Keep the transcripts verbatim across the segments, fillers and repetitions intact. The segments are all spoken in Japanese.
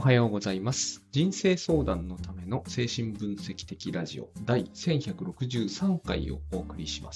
はようございます。人生相談のための精神分析的ラジオ第せんひゃくろくじゅうさんかいをお送りします。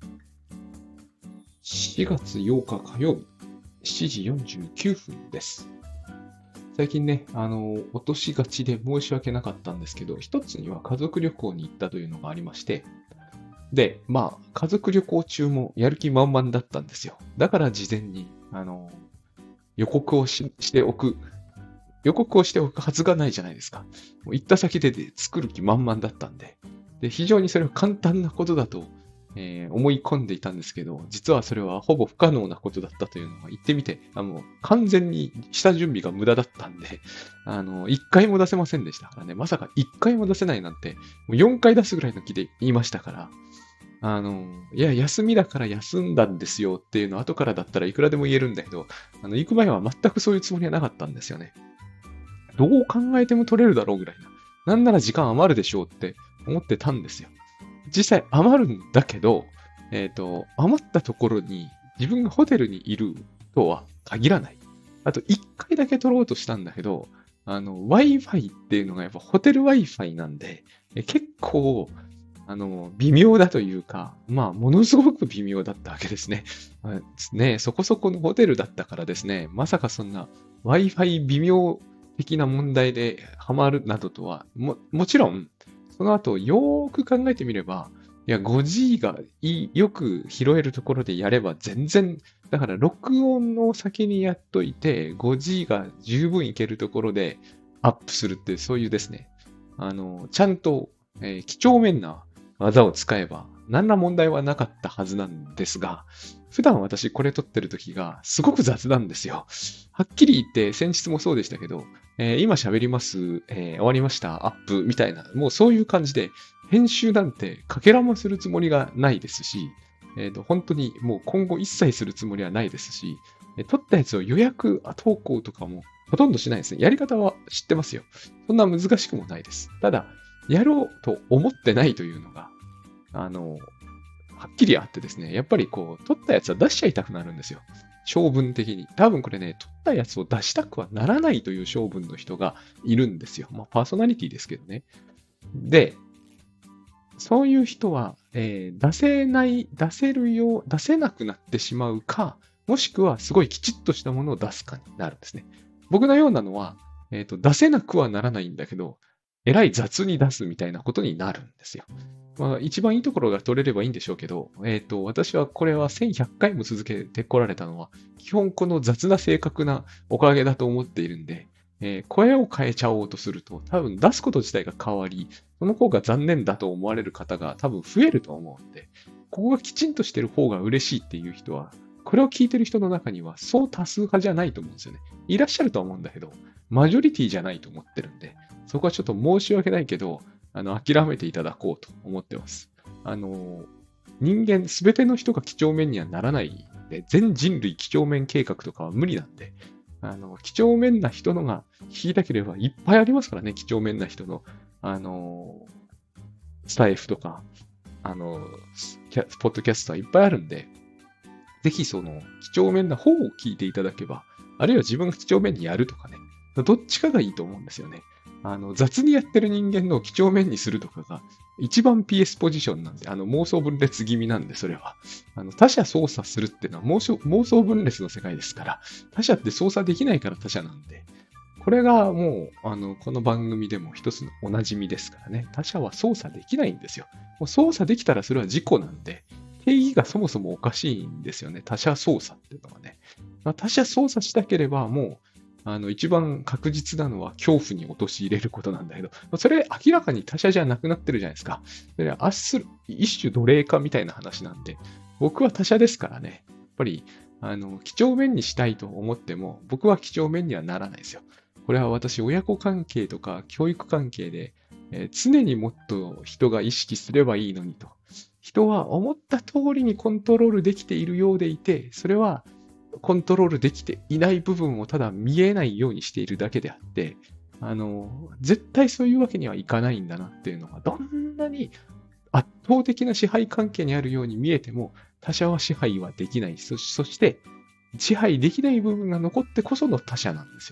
しがつようか火曜日、しちじよんじゅうきゅうふんです。最近ね、あの、落としがちで申し訳なかったんですけど、一つには家族旅行に行ったというのがありまして、で、まあ、家族旅行中もやる気満々だったんですよ。だから事前に、あの、予告をし、しておく。予告をしておくはずがないじゃないですか。もう行った先でで作る気満々だったんで。で、非常にそれは簡単なことだと、えー思い込んでいたんですけど、実はそれはほぼ不可能なことだったというのが言ってみて、あの、完全に下準備が無駄だったんで、あの、いっかいも出せませんでしたからね。まさかいっかいも出せないなんて、もうよんかい出すぐらいの気で言いましたから、あの、いや、休みだから休んだんですよっていうの後からだったらいくらでも言えるんだけど、あの、行く前は全くそういうつもりはなかったんですよね。どう考えても取れるだろうぐらいな。なんなら時間余るでしょうって思ってたんですよ。実際余るんだけど、えっと、余ったところに自分がホテルにいるとは限らない。あと、一回だけ取ろうとしたんだけど、あの、Wi-Fi っていうのがやっぱホテル Wi-Fi なんで、え結構、あの、微妙だというか、まあ、ものすごく微妙だったわけですね。まあね、そこそこのホテルだったからですね、まさかそんな Wi-Fi 微妙的な問題でハマるなどとは、も、もちろん、その後よーく考えてみれば、いや、ごジー がいいよく拾えるところでやれば全然、だから録音の先にやっといて、ごジー が十分いけるところでアップするって、そういうですね、あの、ちゃんと、えー几帳面な技を使えば、何ら問題はなかったはずなんですが、普段私これ撮ってる時がすごく雑なんですよ。はっきり言って先日もそうでしたけど、えー今喋ります、えー終わりました、アップみたいな、もうそういう感じで、編集なんてかけらもするつもりがないですし、えーと、本当にもう今後一切するつもりはないですし、えー撮ったやつを予約投稿とかもほとんどしないですね。やり方は知ってますよ。そんな難しくもないです。ただ、やろうと思ってないというのが、あの、はっきりあってですね、やっぱりこう、取ったやつは出しちゃいたくなるんですよ。性分的に。多分これね、取ったやつを出したくはならないという性分の人がいるんですよ。まあ、パーソナリティですけどね。で、そういう人は、えー出せない、出せるよう、出せなくなってしまうか、もしくはすごいきちっとしたものを出すかになるんですね。僕のようなのは、えっと、出せなくはならないんだけど、えらい雑に出すみたいなことになるんですよ。まあ、一番いいところが取れればいいんでしょうけど、えっと、私はこれはせんひゃっかいも続けてこられたのは、基本この雑な性格なおかげだと思っているんで、えー声を変えちゃおうとすると、多分出すこと自体が変わり、その方が残念だと思われる方が多分増えると思うんで、ここがきちんとしてる方が嬉しいっていう人は、これを聞いてる人の中にはそう多数派じゃないと思うんですよね。いらっしゃるとは思うんだけど、マジョリティじゃないと思ってるんで、そこはちょっと申し訳ないけど、あの、諦めていただこうと思ってます。あの、人間、すべての人が几帳面にはならないんで、全人類几帳面計画とかは無理なんで、あの、几帳面な人のが聞きたければいっぱいありますからね、几帳面な人の、あの、スタイフとか、あの、キャポッドキャストはいっぱいあるんで、ぜひその、几帳面な方を聞いていただけば、あるいは自分が几帳面にやるとかね、どっちかがいいと思うんですよね。あの、雑にやってる人間の几帳面にするとかが、一番 ピーエス ポジションなんで、あの、妄想分裂気味なんで、それは。あの、他者操作するっていうのは妄想妄想分裂の世界ですから、他者って操作できないから他者なんで、これがもう、あの、この番組でも一つのおなじみですからね。他者は操作できないんですよ。もう操作できたらそれは事故なんで、定義がそもそもおかしいんですよね。他者操作っていうのはね。まあ、他者操作したければ、もう、あの、一番確実なのは恐怖に陥れることなんだけど、それ明らかに他者じゃなくなってるじゃないですか。でね、あっする、一種奴隷化みたいな話なんで、僕は他者ですからね。やっぱり、あの、几帳面にしたいと思っても、僕は几帳面にはならないですよ。これは私、親子関係とか教育関係で、えー常にもっと人が意識すればいいのにと。人は思った通りにコントロールできているようでいて、それはコントロールできていない部分をただ見えないようにしているだけであって、あの、絶対そういうわけにはいかないんだなっていうのが、どんなに圧倒的な支配関係にあるように見えても、他者は支配はできない。そそして、支配できない部分が残ってこその他者なんですよね。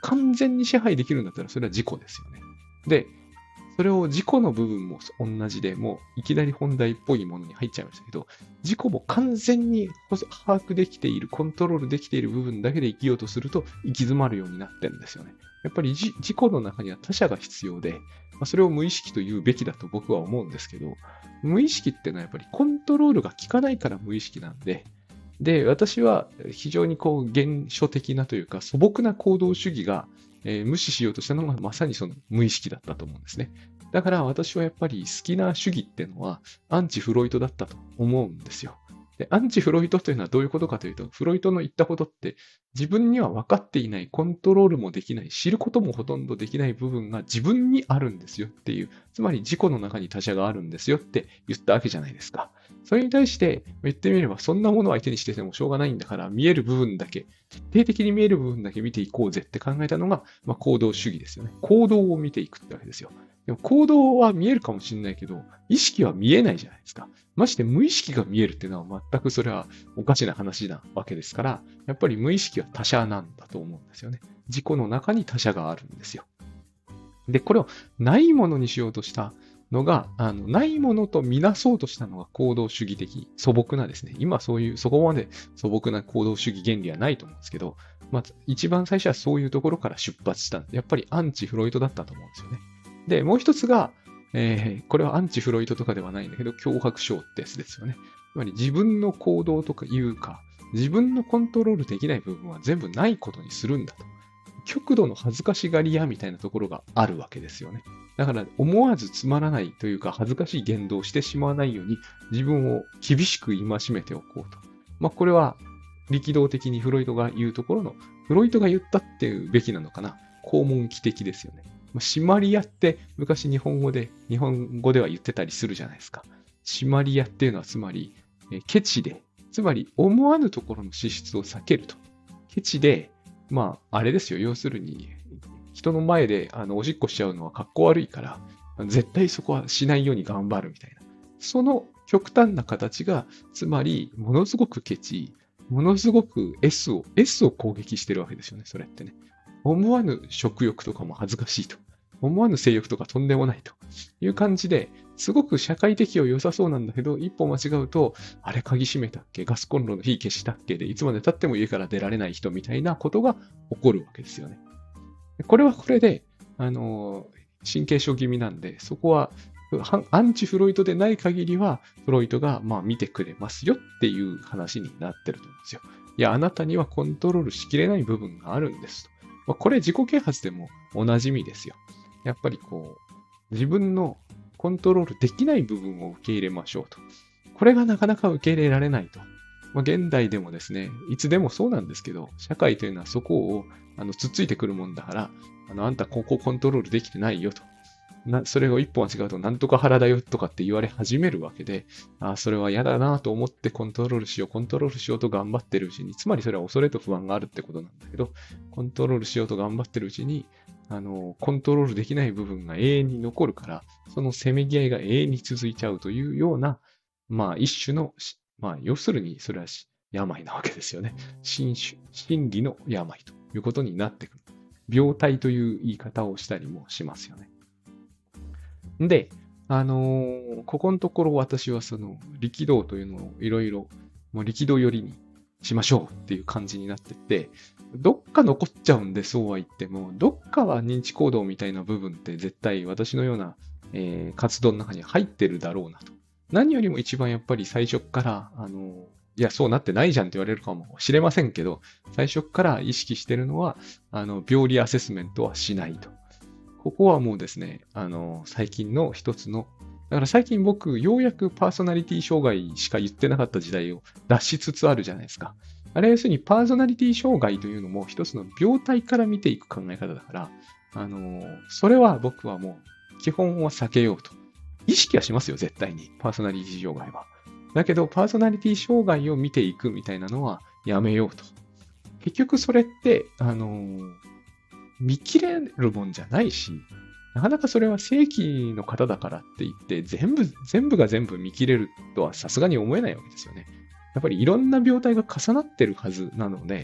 完全に支配できるんだったらそれは自己ですよね。で、それを自己の部分も同じで、もういきなり本題っぽいものに入っちゃいましたけど、自己も完全に把握できている、コントロールできている部分だけで生きようとすると行き詰まるようになってるんですよね。やっぱり自己の中には他者が必要で、まあ、それを無意識と言うべきだと僕は思うんですけど、無意識っていうのはやっぱりコントロールが効かないから無意識なんで、で、私は非常にこう原初的なというか素朴な行動主義が、えー無視しようとしたのがまさにその無意識だったと思うんですね。だから私はやっぱり好きな主義っていうのはアンチフロイトだったと思うんですよ。で、アンチフロイトというのはどういうことかというと、フロイトの言ったことって自分には分かっていない、コントロールもできない、知ることもほとんどできない部分が自分にあるんですよっていう、つまり自己の中に他者があるんですよって言ったわけじゃないですか。それに対して言ってみれば、そんなものを相手にしててもしょうがないんだから、見える部分だけ、徹底的に見える部分だけ見ていこうぜって考えたのが、まあ、行動主義ですよね。行動を見ていくってわけですよ。でも行動は見えるかもしれないけど、意識は見えないじゃないですか。まして無意識が見えるっていうのは全くそれはおかしな話なわけですから、やっぱり無意識は他者なんだと思うんですよね。自己の中に他者があるんですよ。で、これをないものにしようとしたのが、あのないものとみなそうとしたのが行動主義的、素朴なですね。今そういう、そこまで素朴な行動主義原理はないと思うんですけど、まあ、一番最初はそういうところから出発したんで、やっぱりアンチフロイトだったと思うんですよね。で、もう一つが、えーこれはアンチフロイトとかではないんだけど、脅迫症ってやつですよね。つまり自分の行動とかいうか、自分のコントロールできない部分は全部ないことにするんだと。極度の恥ずかしがり屋みたいなところがあるわけですよね。だから思わずつまらないというか恥ずかしい言動をしてしまわないように自分を厳しく戒めておこうと。まあこれは力道的にフロイトが言うところの、フロイトが言ったっていうべきなのかな。肛門期的ですよね。締まり屋って昔日本語で、日本語では言ってたりするじゃないですか。締まり屋っていうのはつまり、えーケチで、つまり思わぬところの支出を避けると。ケチで、まあ、あれですよ。要するに、人の前であのおしっこしちゃうのは格好悪いから、絶対そこはしないように頑張るみたいな。その極端な形が、つまり、ものすごくケチ、ものすごく S を、S を攻撃してるわけですよね。それってね。思わぬ食欲とかも恥ずかしいと。思わぬ性欲とかとんでもないという感じで、すごく社会的は良さそうなんだけど、一歩間違うと、あれ鍵閉めたっけ、ガスコンロの火消したっけで、いつまで経っても家から出られない人みたいなことが起こるわけですよね。これはこれで、あのー、神経症気味なんで、そこは、アンチフロイトでない限りは、フロイトがまあ見てくれますよっていう話になってると思うんですよ。いや、あなたにはコントロールしきれない部分があるんですと。まあ、これ自己啓発でもおなじみですよ。やっぱりこう、自分のコントロールできない部分を受け入れましょうと。これがなかなか受け入れられないと。まあ、現代でもですね、いつでもそうなんですけど、社会というのはそこをあのつっついてくるもんだから、あのあんたここコントロールできてないよと。なそれを一本間違うとなんとか腹だよとかって言われ始めるわけで、あそれは嫌だなと思ってコントロールしよう、コントロールしようと頑張ってるうちに、つまりそれは恐れと不安があるってことなんだけど、コントロールしようと頑張ってるうちに、あの、コントロールできない部分が永遠に残るから、そのせめぎ合いが永遠に続いちゃうというような、まあ一種の、まあ要するにそれは病なわけですよね。心種、心理の病ということになってくる。病態という言い方をしたりもしますよね。で、あのーここのところ私はその力道というのをいろいろ、もう力道寄りにしましょうっていう感じになってて、どっか残っちゃうんで、そうは言っても、どっかは認知行動みたいな部分って絶対私のような、えー活動の中に入ってるだろうなと。何よりも一番やっぱり最初から、あのーいや、そうなってないじゃんって言われるかもしれませんけど、最初から意識してるのは、あの、病理アセスメントはしないと。ここはもうですね、あの、最近の一つの、だから最近僕、ようやくパーソナリティ障害しか言ってなかった時代を脱しつつあるじゃないですか。あれ要するにパーソナリティ障害というのも一つの病態から見ていく考え方だから、あの、それは僕はもう基本は避けようと。意識はしますよ、絶対に。パーソナリティ障害は。だけど、パーソナリティ障害を見ていくみたいなのはやめようと。結局それって、あの、見切れるもんじゃないし、なかなかそれは正規の方だからって言って、全部、全部が全部見切れるとはさすがに思えないわけですよね。やっぱりいろんな病態が重なってるはずなので、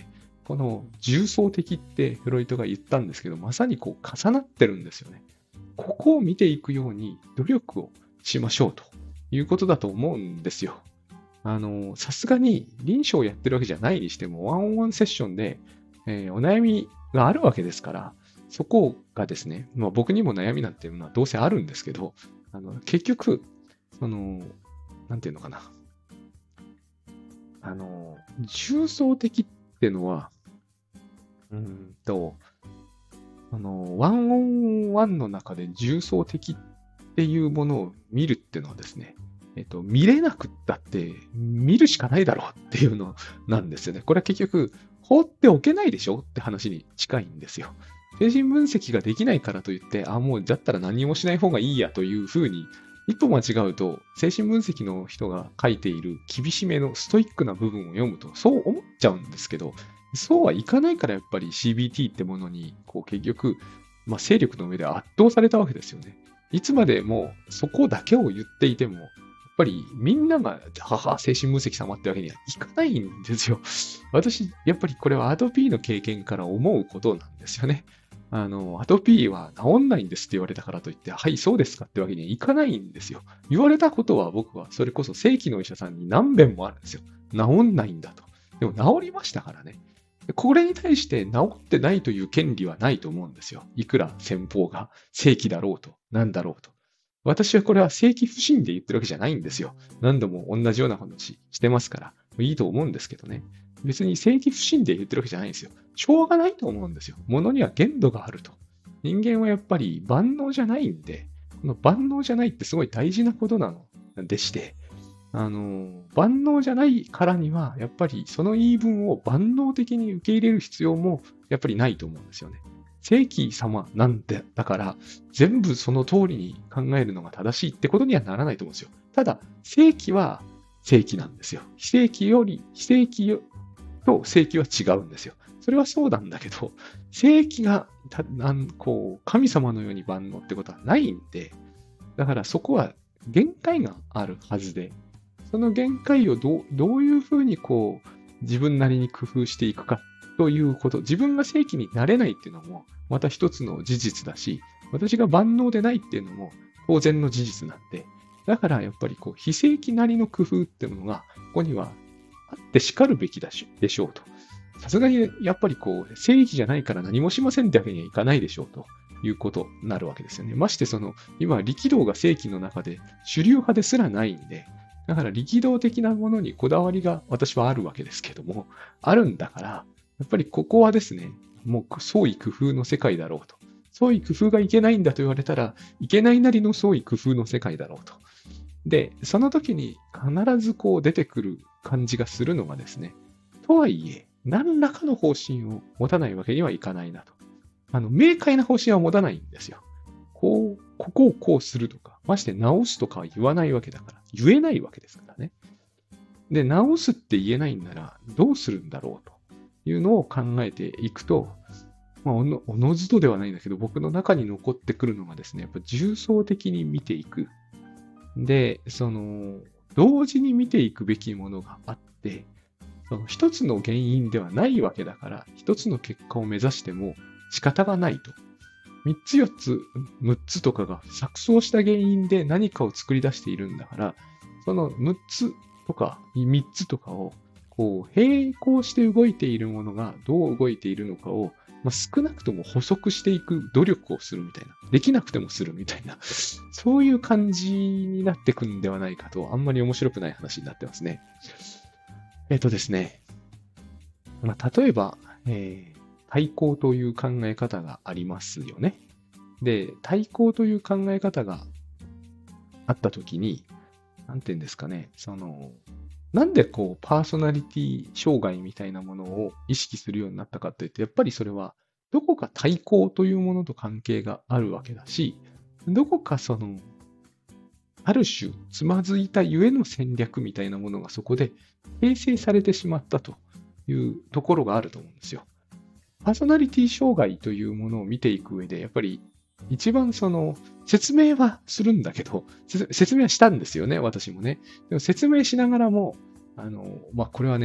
この重層的ってフロイトが言ったんですけど、まさにこう重なってるんですよね。ここを見ていくように努力をしましょうということだと思うんですよ。あの、さすがに臨床をやってるわけじゃないにしても、ワンオンワンセッションで、えーお悩みがあるわけですから、そこがですね、まあ、僕にも悩みなんていうのはどうせあるんですけど、あの結局、その、なんていうのかな。あの、重層的ってのは、うんと、あの、ワンオンワンの中で重層的っていうものを見るっていうのはですね、えっと、見れなくったって見るしかないだろうっていうのなんですよね。これは結局、放っておけないでしょって話に近いんですよ。精神分析ができないからといって、あ、もうだったら何もしない方がいいやというふうに、一歩間違うと、精神分析の人が書いている厳しめのストイックな部分を読むと、そう思っちゃうんですけど、そうはいかないからやっぱり シービーティー ってものに、こう結局、まあ、勢力の上で圧倒されたわけですよね。いつまでもそこだけを言っていても、やっぱりみんなが、はは、精神分析様ってわけにはいかないんですよ。私、やっぱりこれはアトピーの経験から思うことなんですよね。あの、アトピーは治んないんですって言われたからといって、はい、そうですかってわけにはいかないんですよ。言われたことは僕はそれこそ正規のお医者さんに何遍もあるんですよ。治んないんだと。でも治りましたからね。これに対して治ってないという権利はないと思うんですよ。いくら先方が正規だろうと、なんだろうと。私はこれは正規不信で言ってるわけじゃないんですよ。何度も同じような話してますから、いいと思うんですけどね。別に正規不信で言ってるわけじゃないんですよ。しょうがないと思うんですよ。物には限度があると。人間はやっぱり万能じゃないんで、この万能じゃないってすごい大事なことなのでして、あの、万能じゃないからには、やっぱりその言い分を万能的に受け入れる必要もやっぱりないと思うんですよね。正規様なんて、だから、全部その通りに考えるのが正しいってことにはならないと思うんですよ。ただ、正規は正規なんですよ。非正規より、非正規よと正規は違うんですよ。それはそうなんだけど、正規がたなんこう神様のように万能ってことはないんで、だからそこは限界があるはずで、その限界をどうどういうふうにこう自分なりに工夫していくかということ、自分が正規になれないっていうのもまた一つの事実だし、私が万能でないっていうのも当然の事実なんで、だからやっぱりこう非正規なりの工夫っていうのがここにはあってしかるべきだしでしょうと。さすがにやっぱりこう正規じゃないから何もしませんってわけにはいかないでしょうということになるわけですよね。ましてその今力道が正規の中で主流派ですらないんで、だから力道的なものにこだわりが私はあるわけですけども、あるんだから、やっぱりここはですね、もう創意工夫の世界だろうと。創意工夫がいけないんだと言われたら、いけないなりの創意工夫の世界だろうと。で、その時に必ずこう出てくる感じがするのがですね、とはいえ、何らかの方針を持たないわけにはいかないなと。あの、明快な方針は持たないんですよ。こう、ここをこうするとか、まして直すとかは言わないわけだから、言えないわけですからね。で、直すって言えないんなら、どうするんだろうというのを考えていくと、まあ、おの、おのずとではないんだけど、僕の中に残ってくるのがですね、やっぱ重層的に見ていく。で、その、同時に見ていくべきものがあって、その一つの原因ではないわけだから、一つの結果を目指しても仕方がないと。みっつよっつ、むっつとかが錯綜した原因で何かを作り出しているんだから、そのむっつとかみっつとかをこう並行して動いているものがどう動いているのかを、まあ、少なくとも補足していく努力をするみたいな。できなくてもするみたいな。そういう感じになってくんではないかと、あんまり面白くない話になってますね。えっとですね。まあ、例えば、えー対抗という考え方がありますよね。で、対抗という考え方があったときに、なんていうんですかね、その、なんでこう、パーソナリティ障害みたいなものを意識するようになったかというと、やっぱりそれは、どこか対抗というものと関係があるわけだし、どこかその、ある種、つまずいたゆえの戦略みたいなものがそこで形成されてしまったというところがあると思うんですよ。パーソナリティ障害というものを見ていく上で、やっぱり一番その説明はするんだけど、説明はしたんですよね、私もね。でも説明しながらも、あの、まあ、これはね、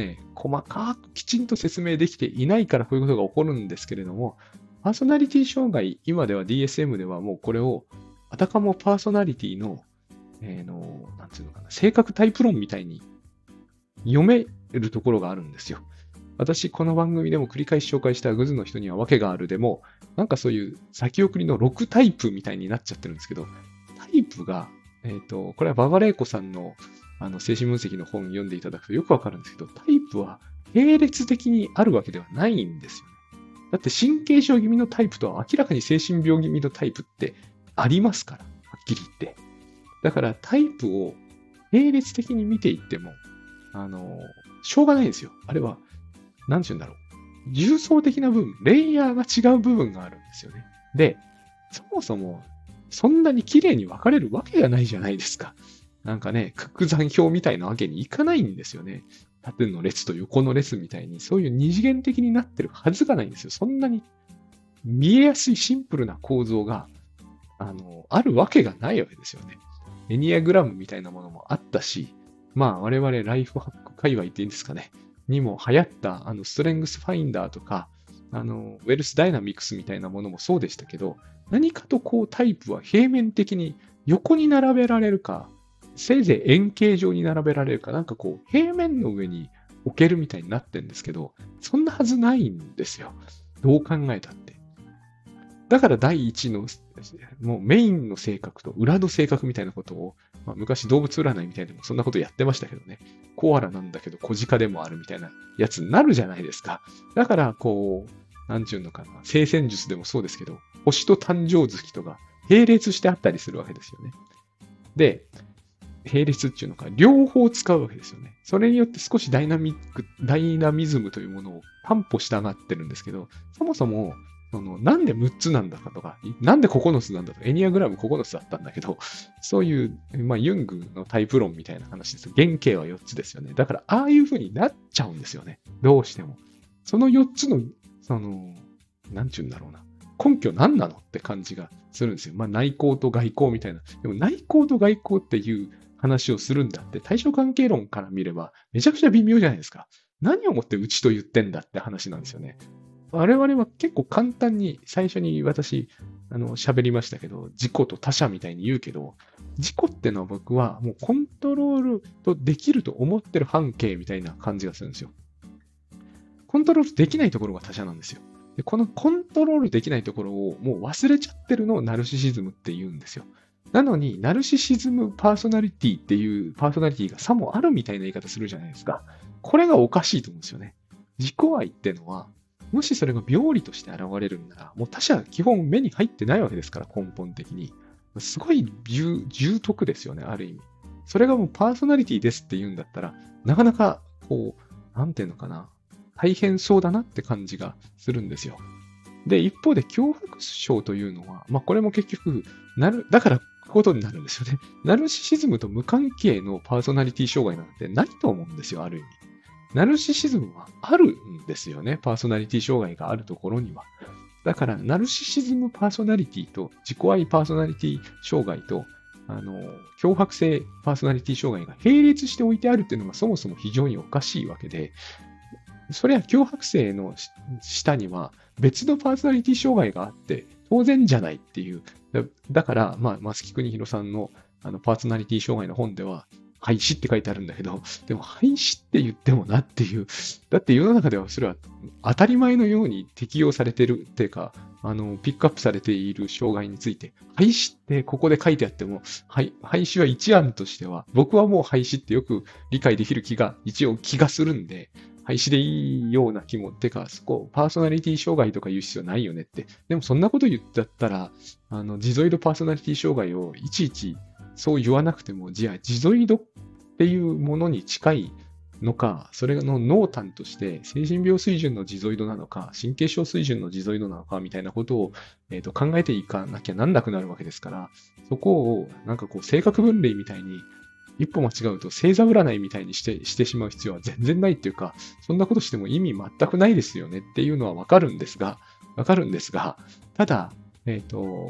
細かくきちんと説明できていないからこういうことが起こるんですけれども、パーソナリティ障害、今では ディーエスエム ではもうこれを、あたかもパーソナリティの、えー、の、なんていうのかな、性格タイプ論みたいに読めるところがあるんですよ。私、この番組でも繰り返し紹介したグズの人には訳があるでも、なんかそういう先送りのろくタイプみたいになっちゃってるんですけど、タイプが、えっと、これは馬場玲子さんのあの精神分析の本を読んでいただくとよくわかるんですけど、タイプは並列的にあるわけではないんですよね。だって神経症気味のタイプとは明らかに精神病気味のタイプってありますから、はっきり言って。だからタイプを並列的に見ていっても、あの、しょうがないんですよ。あれは、なんて言うんだろう。重層的な部分、レイヤーが違う部分があるんですよね。で、そもそも、そんなに綺麗に分かれるわけがないじゃないですか。なんかね、クック残表みたいなわけにいかないんですよね。縦の列と横の列みたいに、そういう二次元的になってるはずがないんですよ。そんなに見えやすいシンプルな構造が、あの、あるわけがないわけですよね。エニアグラムみたいなものもあったし、まあ我々ライフハック界隈っていいんですかね。にも流行ったあのストレングスファインダーとか、あのウェルスダイナミクスみたいなものもそうでしたけど、何かとこうタイプは平面的に横に並べられるか、せいぜい円形状に並べられるか、なんかこう平面の上に置けるみたいになってるんですけど、そんなはずないんですよ。どう考えたって。だから第一のもうメインの性格と裏の性格みたいなことを、まあ、昔動物占いみたいなのもそんなことやってましたけどね。コアラなんだけど小鹿でもあるみたいなやつになるじゃないですか。だからこう、なんちゅうのかな、聖戦術でもそうですけど、星と誕生月とか並列してあったりするわけですよね。で、並列っていうのか、両方使うわけですよね。それによって少しダイナミック、ダイナミズムというものを担保したがってるんですけど、そもそも、そのなんでむっつなんだかとか、なんでここのつなんだとか、エニアグラムここのつだったんだけど、そういう、まあ、ユングのタイプ論みたいな話です。原型はよっつですよね。だから、ああいう風になっちゃうんですよね。どうしても。そのよっつの、その、なんちゅうんだろうな。根拠何なのって感じがするんですよ。まあ、内向と外向みたいな。でも、内向と外向っていう話をするんだって、対象関係論から見れば、めちゃくちゃ微妙じゃないですか。何をもってうちと言ってんだって話なんですよね。我々は結構簡単に最初に私、あの、喋りましたけど、自己と他者みたいに言うけど、自己ってのは僕はもうコントロールとできると思ってる半径みたいな感じがするんですよ。コントロールできないところが他者なんですよ。で、このコントロールできないところをもう忘れちゃってるのをナルシシズムって言うんですよ。なのに、ナルシシズムパーソナリティっていうパーソナリティがさもあるみたいな言い方するじゃないですか。これがおかしいと思うんですよね。自己愛ってのは、もしそれが病理として現れるんなら、もう他者基本目に入ってないわけですから、根本的に。すごい重重篤ですよね、ある意味。それがもうパーソナリティですって言うんだったら、なかなか、こう、なんていうのかな、大変そうだなって感じがするんですよ。で、一方で脅迫症というのは、まあこれも結局、なる、だからことになるんですよね。ナルシシズムと無関係のパーソナリティ障害なんてないと思うんですよ、ある意味。ナルシシズムはあるんですよね。パーソナリティ障害があるところには。だから、ナルシシズムパーソナリティと自己愛パーソナリティ障害と、あの、強迫性パーソナリティ障害が並列しておいてあるっていうのがそもそも非常におかしいわけで、それは強迫性の下には別のパーソナリティ障害があって当然じゃないっていう。だだから、まあ、増木邦弘さんのあのパーソナリティ障害の本では、廃止って書いてあるんだけど、でも廃止って言ってもなっていう、だって世の中ではそれは当たり前のように適用されてるっていうか、あの、ピックアップされている障害について、廃止ってここで書いてあっても、廃廃止は一案としては、僕はもう廃止ってよく理解できる気が、一応気がするんで、廃止でいいような気も、てか、そこ、パーソナリティ障害とか言う必要ないよねって。でもそんなこと言っちゃったら、あの、ジゾイドパーソナリティ障害をいちいちそう言わなくても、じゃあ、ジゾイドっていうものに近いのか、それの濃淡として精神病水準のジゾイドなのか、神経症水準のジゾイドなのかみたいなことを、えーと、考えていかなきゃなんなくなるわけですから、そこをなんかこう性格分類みたいに一歩間違うと星座占いみたいにしてしてしまう必要は全然ないっていうか、そんなことしても意味全くないですよねっていうのはわかるんですが、わかるんですが、ただ、えっと、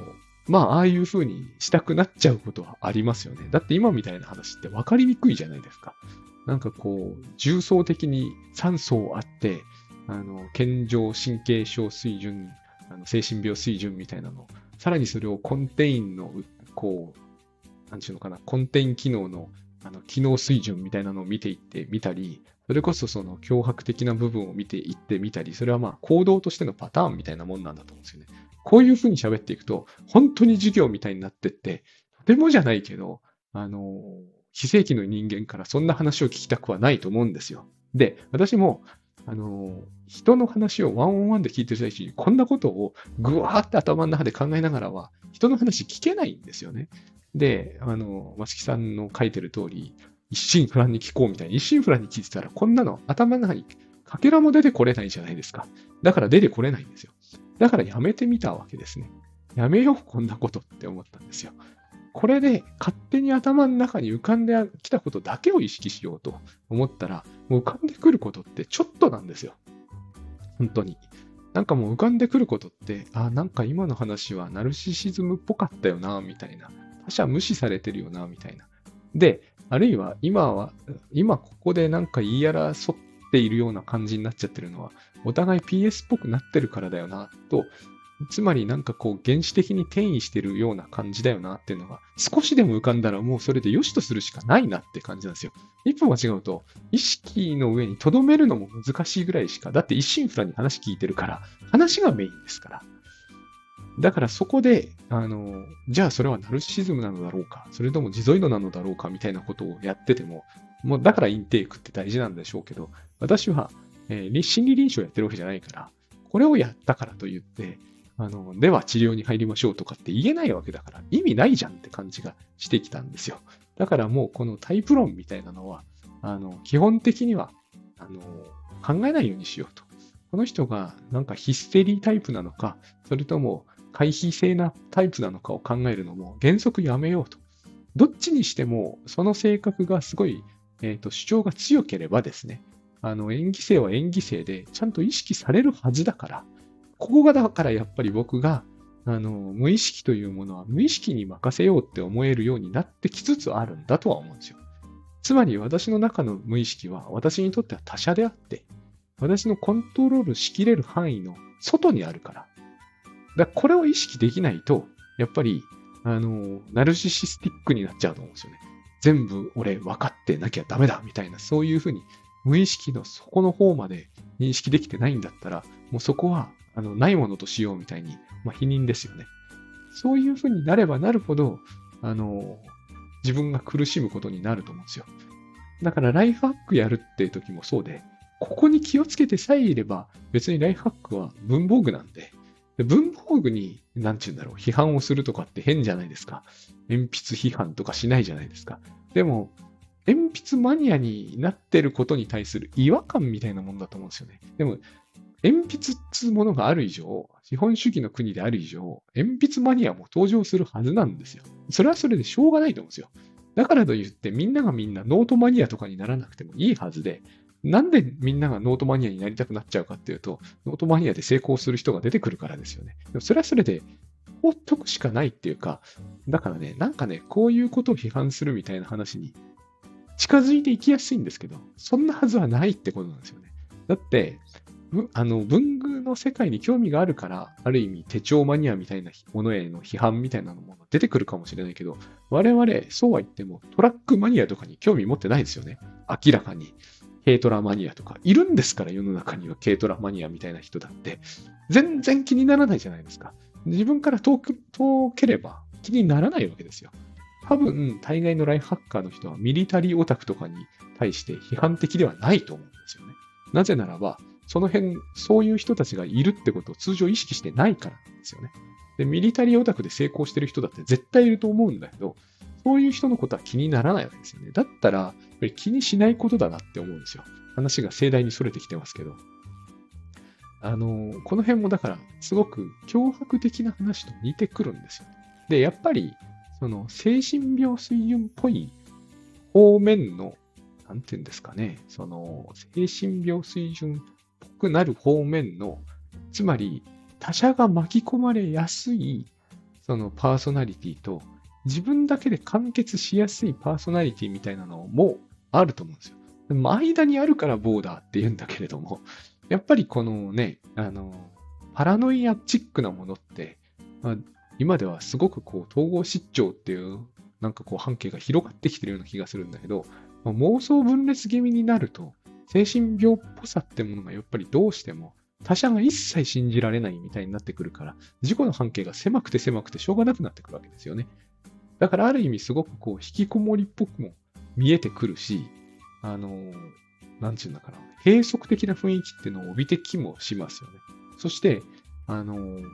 まあ、ああいう風にしたくなっちゃうことはありますよね。だって今みたいな話って分かりにくいじゃないですか。なんかこう、重層的にさん層あって、あの、健常神経症水準、あの精神病水準みたいなの、さらにそれをコンテインの、こう、なんていうのかな、コンテイン機能の、あの、機能水準みたいなのを見ていってみたり、それこそその脅迫的な部分を見ていってみたり、それはまあ行動としてのパターンみたいなもんなんだと思うんですよね。こういうふうに喋っていくと、本当に授業みたいになってって、とてもじゃないけど、あの、非正規の人間からそんな話を聞きたくはないと思うんですよ。で、私も、あの、人の話をワンオンワンで聞いてる最中に、こんなことをぐわーって頭の中で考えながらは、人の話聞けないんですよね。で、あの、松木さんの書いてる通り、一心不乱に聞こうみたいに、一心不乱に聞いてたら、こんなの頭の中にかけらも出てこれないじゃないですか。だから出てこれないんですよ。だからやめてみたわけですね。やめよう、こんなことって思ったんですよ。これで勝手に頭の中に浮かんできたことだけを意識しようと思ったら、もう浮かんでくることってちょっとなんですよ。本当に。なんかもう浮かんでくることって、あ、なんか今の話はナルシシズムっぽかったよな、みたいな。他者無視されてるよな、みたいな。で、あるいは今は、今ここでなんか言い争っているような感じになっちゃってるのは、お互い ピーエス っぽくなってるからだよな、と、つまりなんかこう原始的に転移してるような感じだよなっていうのが少しでも浮かんだらもうそれで良しとするしかないなって感じなんですよ。一歩間違うと意識の上に留めるのも難しいぐらいしか、だって一心不乱に話聞いてるから話がメインですから。だからそこで、あの、じゃあそれはナルシシズムなのだろうか、それともジゾイドなのだろうかみたいなことをやってても、もうだからインテークって大事なんでしょうけど、私は、えー心理臨床やってるわけじゃないから、これをやったからといって、あの、では治療に入りましょうとかって言えないわけだから、意味ないじゃんって感じがしてきたんですよ。だからもうこのタイプ論みたいなのは、あの、基本的には、あの、考えないようにしようと。この人がなんかヒステリータイプなのか、それとも回避性なタイプなのかを考えるのも原則やめようと。どっちにしても、その性格がすごい、えーと、主張が強ければですね、あの演技性は演技性でちゃんと意識されるはずだから、ここがだからやっぱり僕が、あの、無意識というものは無意識に任せようって思えるようになってきつつあるんだとは思うんですよ。つまり私の中の無意識は私にとっては他者であって、私のコントロールしきれる範囲の外にあるから。だからこれを意識できないと、やっぱり、あの、ナルシシスティックになっちゃうと思うんですよね。全部俺分かってなきゃダメだみたいな、そういうふうに無意識の底の方まで認識できてないんだったら、もうそこはあのないものとしようみたいに、まあ、否認ですよね。そういうふうになればなるほど、あの、自分が苦しむことになると思うんですよ。だからライフハックやるっていう時もそうで、ここに気をつけてさえいれば、別にライフハックは文房具なんで、で文房具に、なんて言うんだろう、批判をするとかって変じゃないですか。鉛筆批判とかしないじゃないですか。でも、鉛筆マニアになってることに対する違和感みたいなもんだと思うんですよね。でも、鉛筆っつうものがある以上、資本主義の国である以上、鉛筆マニアも登場するはずなんですよ。それはそれでしょうがないと思うんですよ。だからといって、みんながみんなノートマニアとかにならなくてもいいはずで、なんでみんながノートマニアになりたくなっちゃうかっていうと、ノートマニアで成功する人が出てくるからですよね。でもそれはそれで、放っとくしかないっていうか、だからね、なんかね、こういうことを批判するみたいな話に近づいていきやすいんですけど、そんなはずはないってことなんですよね。だって、あの文具の世界に興味があるから、ある意味手帳マニアみたいなものへの批判みたいなのも出てくるかもしれないけど、我々、そうは言ってもトラックマニアとかに興味持ってないですよね。明らかに。軽トラマニアとか。いるんですから、世の中には軽トラマニアみたいな人だって。全然気にならないじゃないですか。自分から遠く、遠ければ気にならないわけですよ。多分、大概のライフハッカーの人はミリタリーオタクとかに対して批判的ではないと思うんですよね。なぜならば、その辺、そういう人たちがいるってことを通常意識してないからなんですよね。で、ミリタリーオタクで成功してる人だって絶対いると思うんだけど、そういう人のことは気にならないわけですよね。だったら、やっぱり気にしないことだなって思うんですよ。話が盛大に逸れてきてますけど。あの、この辺もだから、すごく脅迫的な話と似てくるんですよ。で、やっぱり、その、精神病水準っぽい方面の、なんていうんですかね、その、精神病水準っぽくなる方面の、つまり、他者が巻き込まれやすいそのパーソナリティと、自分だけで完結しやすいパーソナリティみたいなのもあると思うんですよ。でも間にあるからボーダーって言うんだけれども、やっぱりこのね、あの、パラノイアチックなものって、まあ、今ではすごくこう統合失調っていうなんかこう半径が広がってきてるような気がするんだけど、まあ、妄想分裂気味になると精神病っぽさってものがやっぱりどうしても他者が一切信じられないみたいになってくるから、自己の半径が狭くて狭くてしょうがなくなってくるわけですよね。だからある意味すごくこう引きこもりっぽくも見えてくるし、あのー、なんていうんだかな、閉塞的な雰囲気っていうのを帯びてきもしますよね。そして、あのー、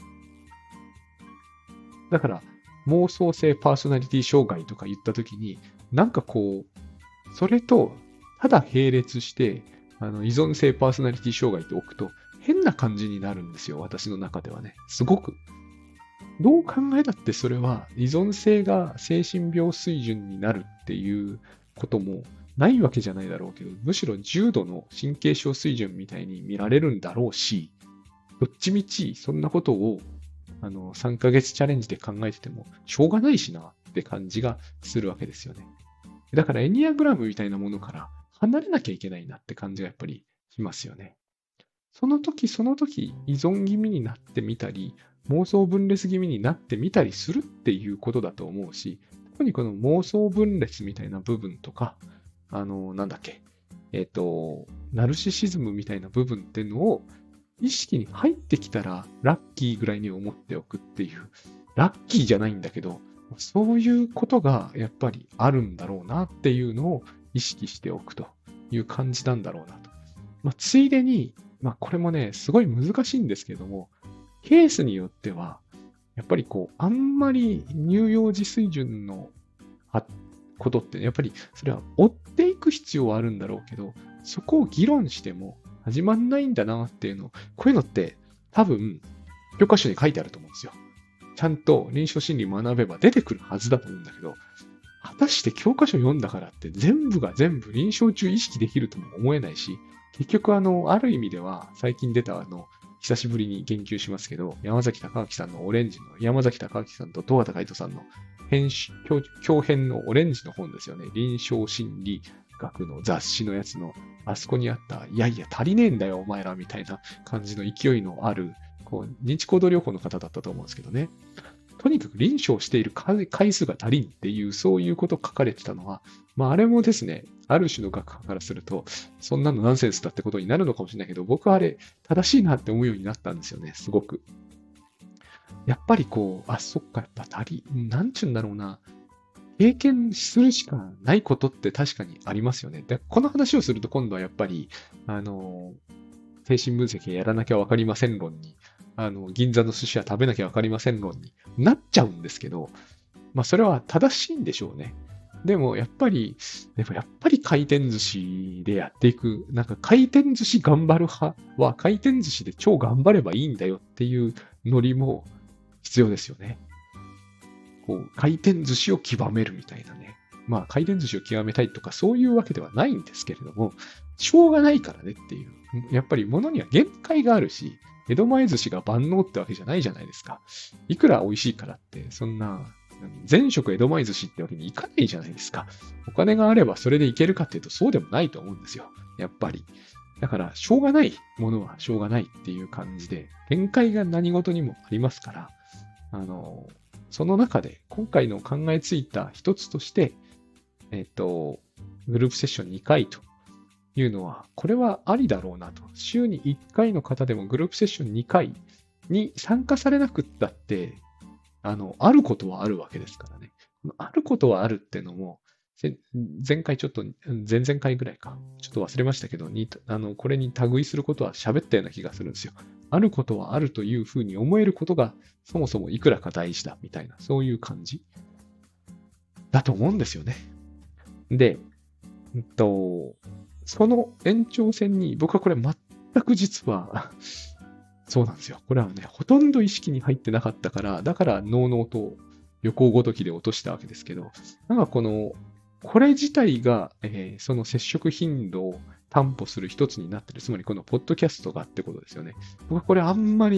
だから妄想性パーソナリティ障害とか言ったときに、なんかこう、それとただ並列して、あの依存性パーソナリティ障害って置くと変な感じになるんですよ、私の中ではね。すごく。どう考えたってそれは依存性が精神病水準になるっていうこともないわけじゃないだろうけど、むしろ重度の神経症水準みたいに見られるんだろうし、どっちみちそんなことをあのさんかげつチャレンジで考えててもしょうがないしなって感じがするわけですよね。だからエニアグラムみたいなものから離れなきゃいけないなって感じがやっぱりしますよね。その時その時依存気味になってみたり、妄想分裂気味になってみたりするっていうことだと思うし、特にこの妄想分裂みたいな部分とか、あの、なんだっけ、えっと、ナルシシズムみたいな部分っていうのを意識に入ってきたらラッキーぐらいに思っておくっていう、ラッキーじゃないんだけど、そういうことがやっぱりあるんだろうなっていうのを意識しておくという感じなんだろうなと。まあ、ついでに、まあ、これもね、すごい難しいんですけども、ケースによっては、やっぱりこう、あんまり乳幼児水準のことって、やっぱりそれは追っていく必要はあるんだろうけど、そこを議論しても始まんないんだなっていうの、こういうのって多分、教科書に書いてあると思うんですよ。ちゃんと臨床心理学べば出てくるはずだと思うんだけど、果たして教科書読んだからって全部が全部臨床中意識できるとも思えないし、結局あの、ある意味では最近出たあの、久しぶりに言及しますけど、山崎隆明さんのオレンジの、山崎隆明さんと戸畑海人さんの編集、共編のオレンジの本ですよね。臨床心理学の雑誌のやつの、あそこにあった、いやいや足りねえんだよお前らみたいな感じの勢いのある、こう、認知行動療法の方だったと思うんですけどね。とにかく臨床している回数が足りんっていう、そういうこと書かれてたのは、まああれもですね、ある種の学科からすると、そんなのナンセンスだってことになるのかもしれないけど、僕はあれ、正しいなって思うようになったんですよね、すごく。やっぱりこう、あ、そっか、やっぱ足り、なんちゅうんだろうな、経験するしかないことって確かにありますよね。で、この話をすると今度はやっぱり、あの、精神分析やらなきゃわかりません論に、あの、銀座の寿司は食べなきゃわかりません論になっちゃうんですけど、まあそれは正しいんでしょうね。でもやっぱり、でもやっぱり回転寿司でやっていく、なんか回転寿司頑張る派は回転寿司で超頑張ればいいんだよっていうノリも必要ですよね。こう、回転寿司を極めるみたいなね。まあ回転寿司を極めたいとかそういうわけではないんですけれども、しょうがないからねっていう。やっぱり物には限界があるし、江戸前寿司が万能ってわけじゃないじゃないですか。いくら美味しいからって、そんな、全食江戸前寿司ってわけにいかないじゃないですか。お金があればそれでいけるかっていうとそうでもないと思うんですよ。やっぱり。だから、しょうがないものはしょうがないっていう感じで、限界が何事にもありますから、あの、その中で今回の考えついた一つとして、えっと、グループセッションにかいというのは、これはありだろうなと。週にいっかいの方でもグループセッションにかいに参加されなくったって、あの、あることはあるわけですからね。あることはあるってのも、前回ちょっと、前々回ぐらいか、ちょっと忘れましたけど、にあのこれに類することは喋ったような気がするんですよ。あることはあるというふうに思えることが、そもそもいくらか大事だ、みたいな、そういう感じだと思うんですよね。で、えっと、その延長線に、僕はこれ全く実は、そうなんですよ。これはね、ほとんど意識に入ってなかったから、だから、のうのうと旅行ごときで落としたわけですけど、なんかこの、これ自体が、えー、その接触頻度を担保する一つになってる。つまりこのポッドキャストがってことですよね。僕はこれあんまり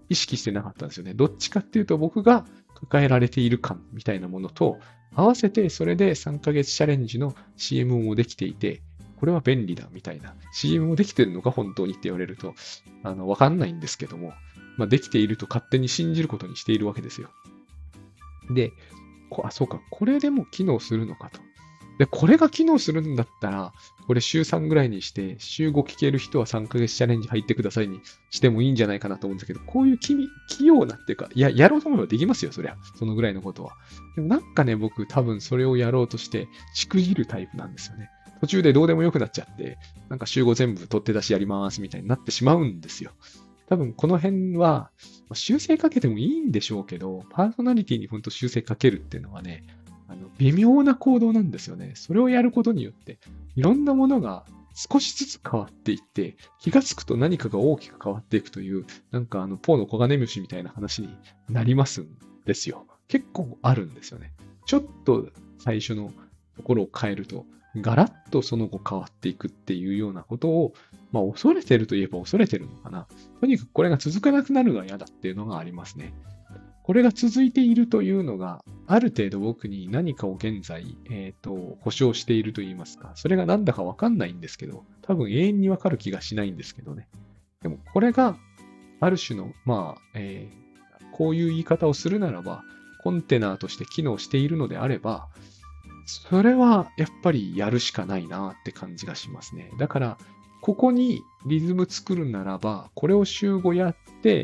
意識してなかったんですよね。どっちかっていうと僕が抱えられている感みたいなものと、合わせてそれでさんかげつチャレンジの シーエム もできていて、これは便利だみたいな。シーエム もできてるのか本当にって言われると、あの、わかんないんですけども、まあ、できていると勝手に信じることにしているわけですよ。で、こあ、そうか、これでも機能するのかと。で、これが機能するんだったら、これ週さんぐらいにして、週ご聞ける人はさんかげつチャレンジ入ってくださいにしてもいいんじゃないかなと思うんですけど、こういう器器用なっていうか、いや、やろうと思えばできますよ、そりゃ。そのぐらいのことは。でもなんかね、僕多分それをやろうとして、しくじるタイプなんですよね。途中でどうでもよくなっちゃって、なんか週ご全部取って出しやりますみたいになってしまうんですよ。多分この辺は、修正かけてもいいんでしょうけど、パーソナリティに本当修正かけるっていうのはね、あの微妙な行動なんですよね。それをやることによって、いろんなものが少しずつ変わっていって、気がつくと何かが大きく変わっていくという、なんかあの、ポーのコガネムシみたいな話になりますんですよ。結構あるんですよね。ちょっと最初のところを変えると、ガラッとその後変わっていくっていうようなことを、まあ恐れてるといえば恐れてるのかな。とにかくこれが続かなくなるのは嫌だっていうのがありますね。これが続いているというのが、ある程度僕に何かを現在、えっと、保証していると言いますか、それが何だかわかんないんですけど、多分永遠にわかる気がしないんですけどね。でもこれが、ある種の、まあ、えーこういう言い方をするならば、コンテナとして機能しているのであれば、それはやっぱりやるしかないなって感じがしますね。だから、ここにリズム作るならば、これを週ごやって、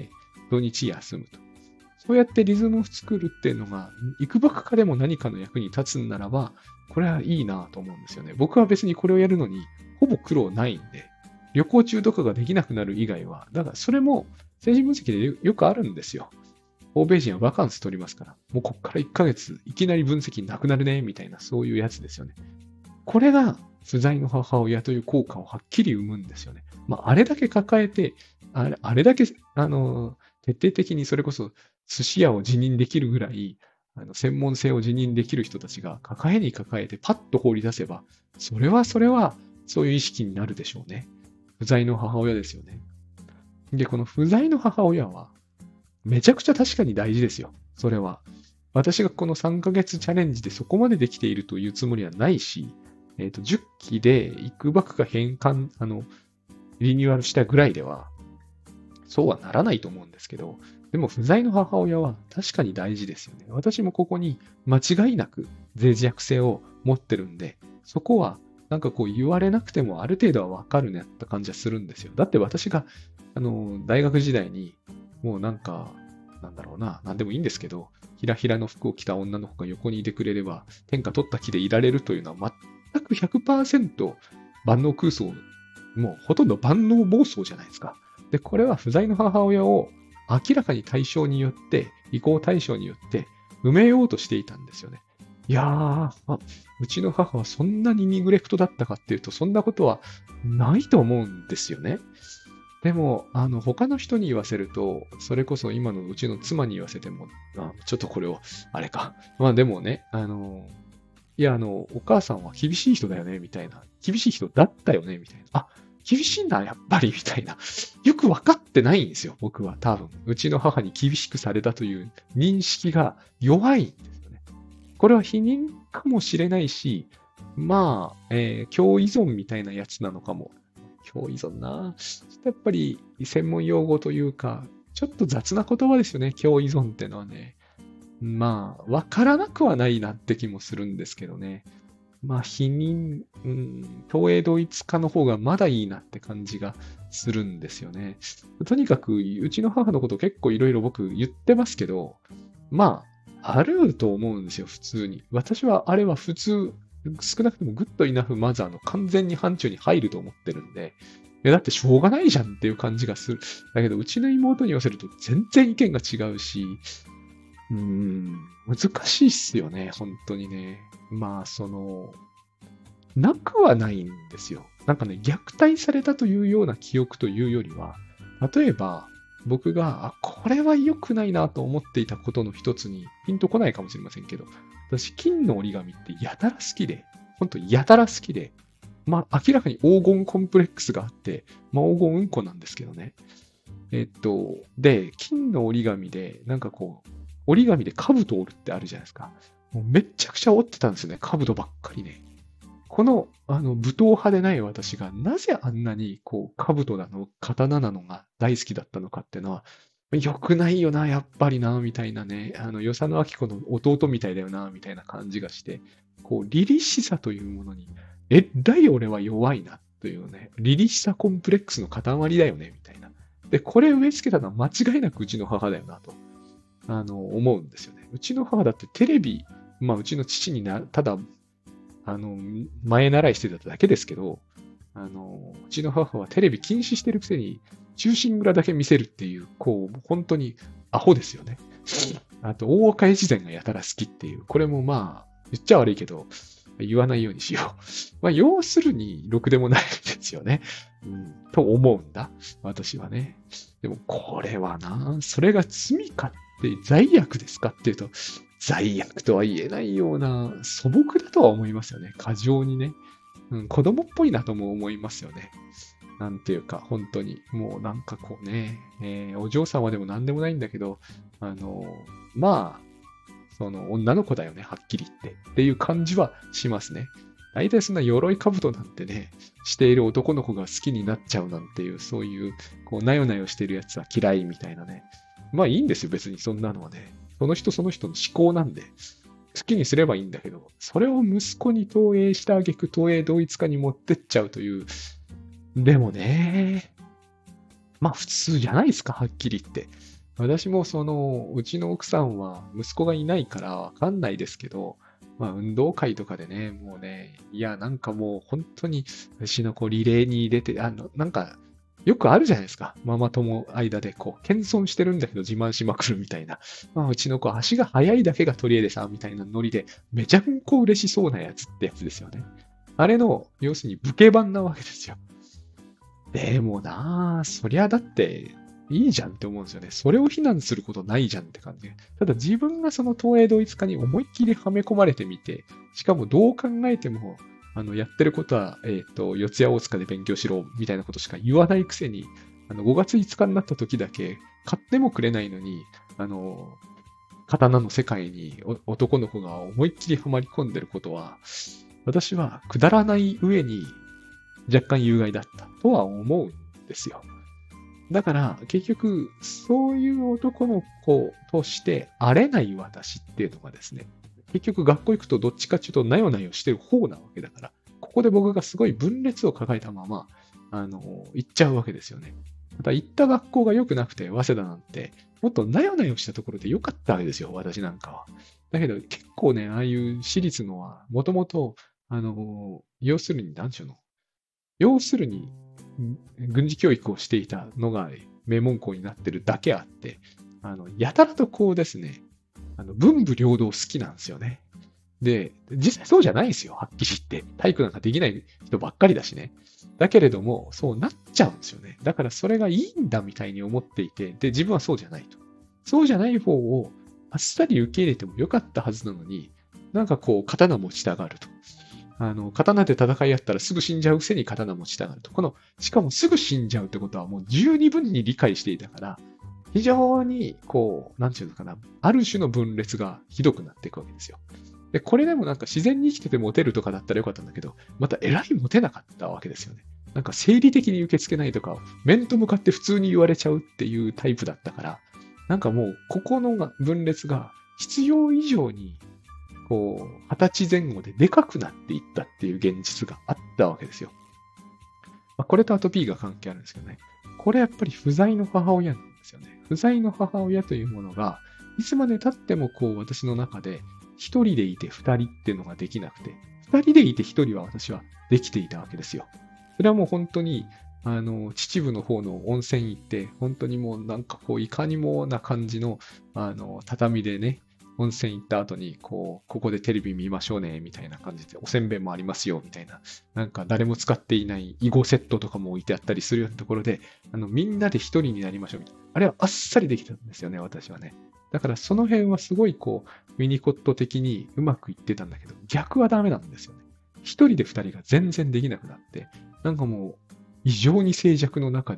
土日休むと。そうやってリズムを作るっていうのが、いくばくかでも何かの役に立つんならば、これはいいなと思うんですよね。僕は別にこれをやるのに、ほぼ苦労ないんで、旅行中とかができなくなる以外は、だからそれも政治分析でよよくあるんですよ。欧米人はバカンス取りますから、もうこっからいっかげついきなり分析なくなるね、みたいな、そういうやつですよね。これが不在の母親という効果をはっきり生むんですよね。まあ、あれだけ抱えて、あれあれだけ、あの、徹底的にそれこそ寿司屋を辞任できるぐらい、あの専門性を辞任できる人たちが抱えに抱えてパッと放り出せば、それはそれはそういう意識になるでしょうね。不在の母親ですよね。で、この不在の母親は、めちゃくちゃ確かに大事ですよ。それは。私がこのさんかげつチャレンジでそこまでできているというつもりはないし、えっと、じゅっきでいくばくか変換、あの、リニューアルしたぐらいでは、そうはならないと思うんですけど、でも不在の母親は確かに大事ですよね。私もここに間違いなく脆弱性を持ってるんで、そこはなんかこう言われなくてもある程度はわかるねって感じはするんですよ。だって私が、あの、大学時代にもうなんか、なんだろうな、なんでもいいんですけど、ひらひらの服を着た女の子が横にいてくれれば、天下取った気でいられるというのは全くひゃくパーセント万能空想、もうほとんど万能暴走じゃないですか。で、これは不在の母親を明らかに対象によって、移行対象によって埋めようとしていたんですよね。いやー、あうちの母はそんなにニグレクトだったかっていうと、そんなことはないと思うんですよね。でも、あの、他の人に言わせると、それこそ今のうちの妻に言わせても、あちょっとこれを、あれか。まあでもね、あの、いや、あの、お母さんは厳しい人だよね、みたいな。厳しい人だったよね、みたいな。あ、厳しいんだ、やっぱり、みたいな。よくわかってないんですよ、僕は多分。うちの母に厳しくされたという認識が弱いんですよね。これは否認かもしれないし、まあ、えー、共依存みたいなやつなのかも。共依存な。やっぱり専門用語というか、ちょっと雑な言葉ですよね、共依存ってのはね。まあ、わからなくはないなって気もするんですけどね。まあ、否認、うん、東映同一化の方がまだいいなって感じがするんですよね。とにかく、うちの母のこと結構いろいろ僕言ってますけど、まあ、あると思うんですよ、普通に。私はあれは普通、少なくともグッドイナフマザーの完全に範疇に入ると思ってるんで、いやだってしょうがないじゃんっていう感じがする。だけど、うちの妹に言わせると全然意見が違うし、うーん、難しいっすよね、本当にね。まあ、その、なくはないんですよ。なんかね、虐待されたというような記憶というよりは、例えば、僕が、あ、これは良くないなと思っていたことの一つに、ピンとこないかもしれませんけど、私、金の折り紙ってやたら好きで、本当やたら好きで、まあ、明らかに黄金コンプレックスがあって、まあ、黄金うんこなんですけどね。 えっと、で、金の折り紙で、なんかこう、折り紙で兜を折るってあるじゃないですか。もうめっちゃくちゃ折ってたんですよね。兜ばっかりね。この、あの、武闘派でない私が、なぜあんなに、こう、兜なの、刀なのが大好きだったのかっていうのは、良くないよな、やっぱりな、みたいなね。あの、与謝野明子の弟みたいだよな、みたいな感じがして、こう、凛々しさというものに、えらい俺は弱いな、というね、凛々しさコンプレックスの塊だよね、みたいな。で、これ植え付けたのは間違いなくうちの母だよな、と、あの、思うんですよね。うちの母だってテレビ、まあ、うちの父にな、ただ、あの、前習いしてただけですけど、あの、うちの母はテレビ禁止してるくせに、忠臣蔵だけ見せるっていう、こう、本当にアホですよね。あと、大岡越前がやたら好きっていう、これもまあ、言っちゃ悪いけど、言わないようにしよう。まあ、要するに、ろくでもないですよね。うん、と思うんだ。私はね。でも、これはな、それが罪かって罪悪ですかっていうと、罪悪とは言えないような素朴だとは思いますよね。過剰にね。うん、子供っぽいなとも思いますよね。なんていうか、本当に。もうなんかこうね、えーお嬢様でも何でもないんだけど、あの、まあ、その女の子だよね、はっきり言って。っていう感じはしますね。大体そんな鎧兜なんてね、している男の子が好きになっちゃうなんていう、そういう、こう、なよなよしてるやつは嫌いみたいなね。まあいいんですよ、別にそんなのはね。その人その人の思考なんで、好きにすればいいんだけど、それを息子に投影した挙句、投影同一化に持ってっちゃうという、でもね、まあ普通じゃないですか、はっきり言って。私もその、うちの奥さんは息子がいないからわかんないですけど、まあ運動会とかでね、もうね、いや、なんかもう本当に、私のこうリレーに入れて、あの、なんか、よくあるじゃないですか。ママ友間で、こう、謙遜してるんだけど自慢しまくるみたいな。まあ、うちの子足が速いだけが取り柄でさ、みたいなノリで、めちゃくこ嬉しそうなやつってやつですよね。あれの、要するに武家版なわけですよ。でもなあ、そりゃだっていいじゃんって思うんですよね。それを非難することないじゃんって感じ。ただ自分がその東映同一化に思いっきりはめ込まれてみて、しかもどう考えても、あの、やってることは、えっと、四谷大塚で勉強しろ、みたいなことしか言わないくせに、あの、ごがついつかになった時だけ、買ってもくれないのに、あの、刀の世界にお男の子が思いっきりはまり込んでることは、私はくだらない上に若干有害だったとは思うんですよ。だから結局そういう男の子として荒れない私っていうのがですね、結局学校行くとどっちかっていうとなよなよしてる方なわけだから、ここで僕がすごい分裂を抱えたまま、あの、行っちゃうわけですよね。また行った学校が良くなくて、早稲田なんて、もっとなよなよしたところで良かったわけですよ、私なんかは。だけど結構ね、ああいう私立のは、もともと、あの、要するに、なんちゅうの、要するに、軍事教育をしていたのが名門校になってるだけあって、あの、やたらとこうですね、あの文武両道好きなんですよね。で、実際そうじゃないですよ、はっきり言って。体育なんかできない人ばっかりだしね。だけれども、そうなっちゃうんですよね。だからそれがいいんだみたいに思っていて、で、自分はそうじゃないと。そうじゃない方をあっさり受け入れてもよかったはずなのに、なんかこう、刀持ちたがると。あの、刀で戦い合ったらすぐ死んじゃうくせに刀持ちたがると。この、しかもすぐ死んじゃうってことはもう十二分に理解していたから、非常に、こう、なんていうのかな、ある種の分裂がひどくなっていくわけですよ。で、これでもなんか自然に生きててモテるとかだったらよかったんだけど、またえらいモテなかったわけですよね。なんか生理的に受け付けないとか、面と向かって普通に言われちゃうっていうタイプだったから、なんかもう、ここの分裂が必要以上にこう、二十歳前後ででかくなっていったっていう現実があったわけですよ。まあ、これとアトピーが関係あるんですけどね。これやっぱり不在の母親なんですよね。不在の母親というものが、いつまで経ってもこう私の中で一人でいて二人っていうのができなくて、二人でいて一人は私はできていたわけですよ。それはもう本当に、あの、秩父の方の温泉行って、本当にもうなんかこう、いかにもな感じの、あの、畳でね、温泉行った後に、こう、ここでテレビ見ましょうね、みたいな感じで、おせんべいもありますよ、みたいな、なんか誰も使っていない囲碁セットとかも置いてあったりするようなところで、あの、みんなで一人になりましょう、みたいな。あれはあっさりできたんですよね、私はね。だからその辺はすごいこう、ミニコット的にうまくいってたんだけど、逆はダメなんですよね。一人で二人が全然できなくなって、なんかもう、異常に静寂の中で、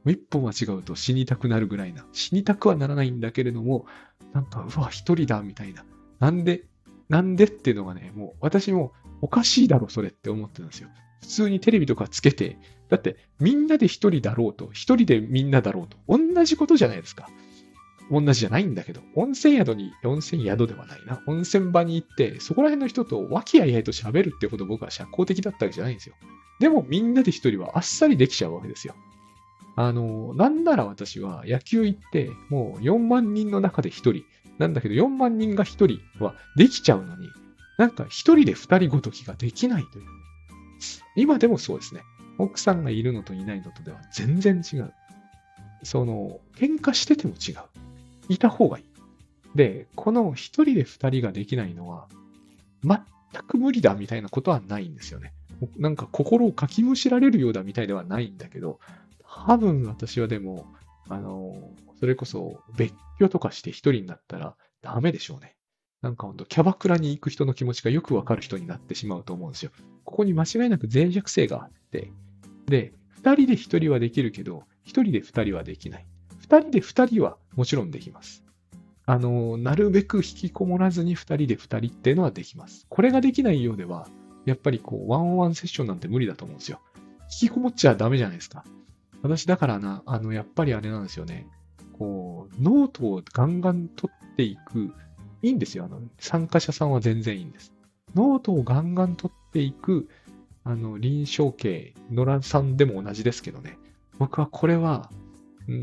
う一歩間違うと死にたくなるぐらいな。死にたくはならないんだけれども、なんか、うわ、一人だ、みたいな。なんで、なんでっていうのがね、もう私もおかしいだろ、それって思ってるんですよ。普通にテレビとかつけて、だってみんなで一人だろうと、一人でみんなだろうと、同じことじゃないですか。同じじゃないんだけど、温泉宿に、温泉宿ではないな。温泉場に行って、そこら辺の人と和気あいあいと喋るってほど僕は社交的だったわけじゃないんですよ。でもみんなで一人はあっさりできちゃうわけですよ。あの、なんなら私は野球行って、もうよんまん人の中でひとり、なんだけどよんまん人がひとりはできちゃうのに、なんかひとりでふたりごときができないという。今でもそうですね。奥さんがいるのといないのとでは全然違う。その、喧嘩してても違う。いた方がいい。で、このひとりでふたりができないのは、全く無理だみたいなことはないんですよね。なんか心をかきむしられるようだみたいではないんだけど、多分私はでも、あの、それこそ別居とかして一人になったらダメでしょうね。なんかほんとキャバクラに行く人の気持ちがよくわかる人になってしまうと思うんですよ。ここに間違いなく脆弱性があって、で、二人で一人はできるけど、一人で二人はできない。二人で二人はもちろんできます。あの、なるべく引きこもらずに二人で二人っていうのはできます。これができないようでは、やっぱりこう、ワンオンワンセッションなんて無理だと思うんですよ。引きこもっちゃダメじゃないですか。私だからな、あの、やっぱりあれなんですよね。こう、ノートをガンガン取っていく、いいんですよ。あの、参加者さんは全然いいんです。ノートをガンガン取っていく、あの、臨床系、野良さんでも同じですけどね。僕はこれは、うん、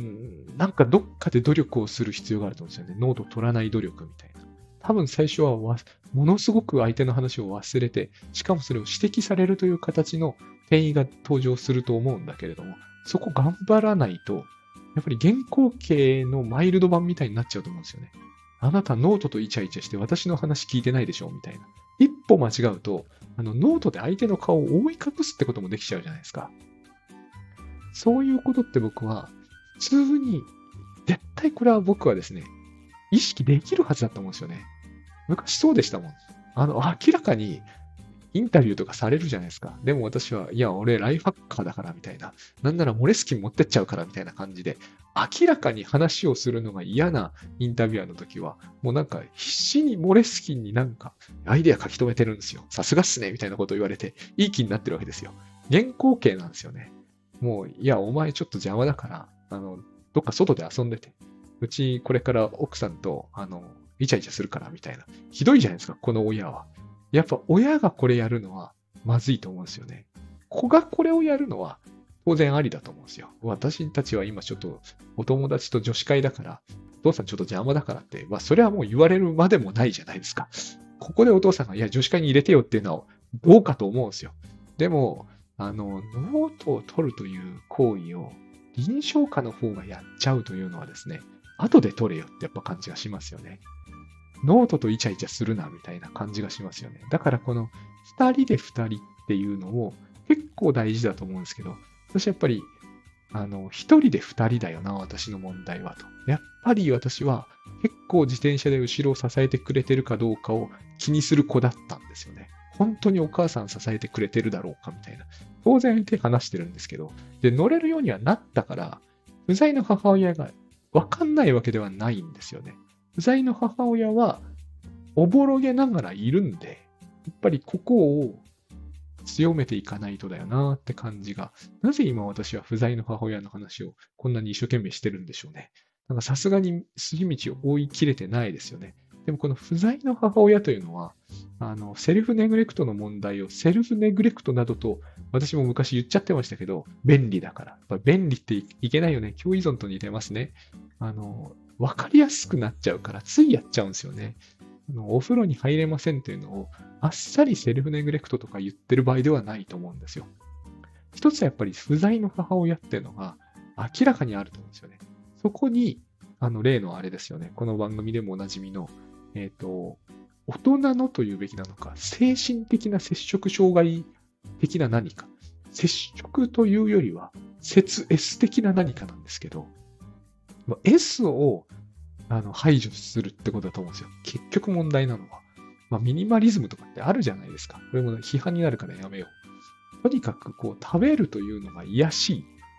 なんかどっかで努力をする必要があると思うんですよね。ノートを取らない努力みたいな。多分最初はわものすごく相手の話を忘れて、しかもそれを指摘されるという形の転移が登場すると思うんだけれども、そこ頑張らないと、やっぱり原稿形のマイルド版みたいになっちゃうと思うんですよね。あなたノートとイチャイチャして私の話聞いてないでしょみたいな。一歩間違うと、あのノートで相手の顔を覆い隠すってこともできちゃうじゃないですか。そういうことって僕は、普通に、絶対これは僕はですね、意識できるはずだと思うんですよね。昔そうでしたもん。あの、明らかにインタビューとかされるじゃないですか。でも私は、いや、俺ライフハッカーだからみたいな。なんならモレスキン持ってっちゃうからみたいな感じで、明らかに話をするのが嫌なインタビュアーの時は、もうなんか必死にモレスキンになんかアイデア書き留めてるんですよ。さすがっすねみたいなことを言われて、いい気になってるわけですよ。原稿形なんですよね。もう、いや、お前ちょっと邪魔だから、あの、どっか外で遊んでて。うちこれから奥さんと、あの、イチャイチャするからみたいな。ひどいじゃないですか、この親は。やっぱ親がこれやるのはまずいと思うんですよね。子がこれをやるのは当然ありだと思うんですよ。私たちは今ちょっとお友達と女子会だから、お父さんちょっと邪魔だからって、まあそれはもう言われるまでもないじゃないですか。ここでお父さんが、いや、女子会に入れてよっていうのはどうかと思うんですよ。でも、あの、ノートを取るという行為を臨床家の方がやっちゃうというのはですね、後で取れよってやっぱ感じがしますよね。ノートとイチャイチャするなみたいな感じがしますよね。だからこの二人で二人っていうのを結構大事だと思うんですけど、私やっぱり、あの、一人で二人だよな、私の問題はと。やっぱり私は結構自転車で後ろを支えてくれてるかどうかを気にする子だったんですよね。本当にお母さん支えてくれてるだろうかみたいな。当然手話してるんですけど、で、乗れるようにはなったから、不在の母親がわかんないわけではないんですよね。不在の母親は、おぼろげながらいるんで、やっぱりここを強めていかないとだよなって感じが、なぜ今私は不在の母親の話をこんなに一生懸命してるんでしょうね。なんかさすがに筋道を追い切れてないですよね。でもこの不在の母親というのは、あの、セルフネグレクトの問題をセルフネグレクトなどと私も昔言っちゃってましたけど、便利だから。やっぱ便利っていけないよね。共依存と似てますね。あの、わかりやすくなっちゃうから、ついやっちゃうんですよね。あのお風呂に入れませんっていうのを、あっさりセルフネグレクトとか言ってる場合ではないと思うんですよ。一つはやっぱり不在の母親っていうのが明らかにあると思うんですよね。そこに、あの、例のあれですよね。この番組でもおなじみの、えっと、大人のというべきなのか、精神的な接触障害的な何か。接触というよりは、接 S 的な何かなんですけど、S をあの排除するってことだと思うんですよ。結局問題なのは。まあ、ミニマリズムとかってあるじゃないですか。これも批判になるからやめよう。とにかくこう食べるというのが癒やしい。